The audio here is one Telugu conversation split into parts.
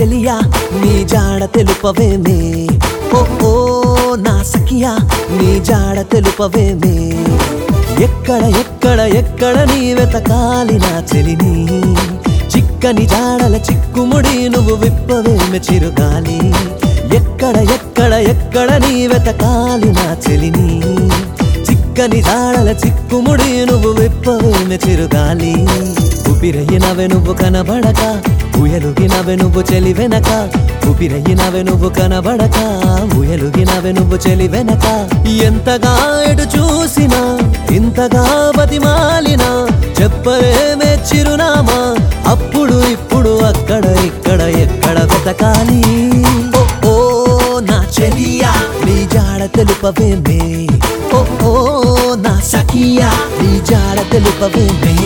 చెలియా నీ జాడ తెలుపవేమే ఓ ఓ నా సఖియా నీ జాడ తెలుపవేమే ఎక్కడ ఎక్కడ ఎక్కడ నీ వెతకాలి నా చెలిని చిక్కని జాడల చిక్కుముడి నువ్వు విప్పవేమె చిరుగాలి ఎక్కడ ఎక్కడ ఎక్కడ నీ వెతకాలి నా చెలిని చిక్కని జాడల చిక్కుముడి నువ్వు విప్పవేమె చిరుగాలి ఊపిరయ్యినవే నువ్వు కనబడక ఊయలుగినవే నువ్వు చెలి వెనక ఊపిరయ్యినవే నువ్వు కనబడక ఊయలుగినవే నువ్వు చెలి వెనక ఎంతగా ఎటు చూసినా ఇంతగా బతిమాలినా చెప్పలేమే చిరునామా అప్పుడు ఇప్పుడు అక్కడ ఇక్కడ ఎక్కడ వెతకాలి ఓ ఓ నా చెలియా నీ జాడ తెలుపవేమే ఓ ఓ నా సఖియా నీ జాడ తెలుపవేమే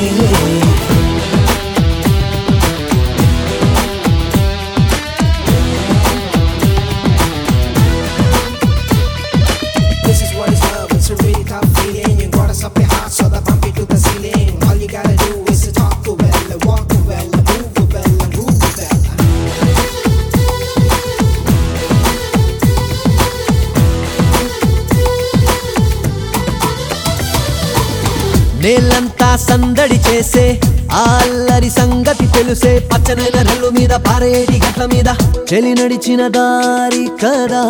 నేలంతా సందడి చేసే అల్లరి సంగతి తెలుసే పచ్చనైన రెల్లు మీద పారేటి గట్ల మీద చెలి నడిచిన దారి కదా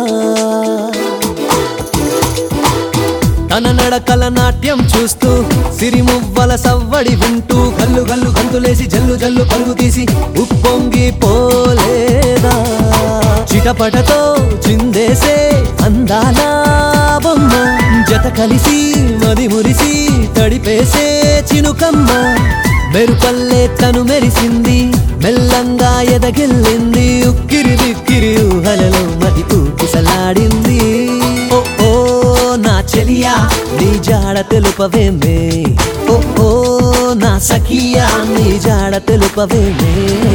తన నడకల నాట్యం చూస్తూ సిరిమువ్వల సవ్వడి వింటూ గల్లు గల్లు గంతులేసి జల్లు జల్లు పరుగు తీసి ఉప్పొంగి పోలేదా చిటపటతో చిందేసే అందాల బొమ్మ జత కలిసి మది మురిసి తడిపేసే చినుకమ్మ మెరుపల్లే తను మెరిసింది మెల్లంగా ఎదగిల్లింది ఉక్కిరి బిక్కిరి ఊహలలో మది ఊపిసలాడింది ఓ ఓ నా చెలియా నీ జాడ తెలుపవేమే ఓ ఓ నా సఖియా నీ జాడ తెలుపవేమే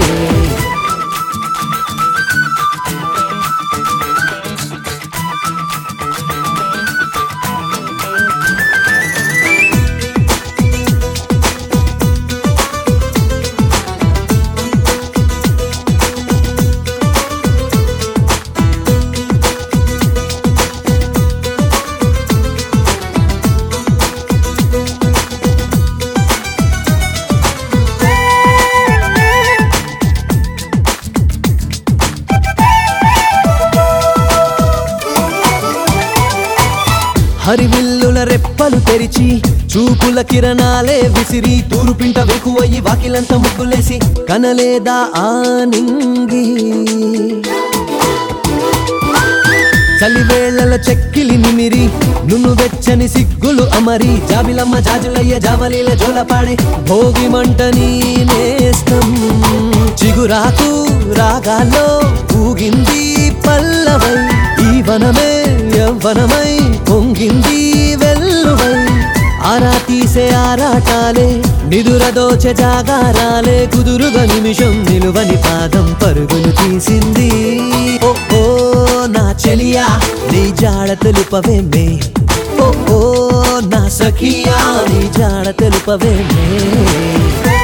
హరివిల్లుల రెప్పలు తెరిచి చూపుల కిరణాలే విసిరి తూరుపింట వెకువయ్యి వాకిలంత ముగ్గులేసి కనలేదా ఆనింగి చలివేళల చెక్కిలి నిమిరి నున్ను వెచ్చని సిగ్గులు అమరి జాబిలమ్మ జాజులయ్య జావలీల జోలపాడే భోగి మంట నీ నేస్తం చిగురాకు రాగాల్లో ఊగింది పల్లవై ఈ వనమే యవ్వనమై పొంగింది వెల్లువై ఆరా తీసే ఆరాటాలే నిదురదోచె జాగారాలే కుదురుగా నిమిషం నిలువని పాదం పరుగులు తీసింది ఓ ఓ నా చెలియా నీ జాడ తెలుపవేమే ఓ ఓ నా సఖియా నీ జాడ తెలుపవేమే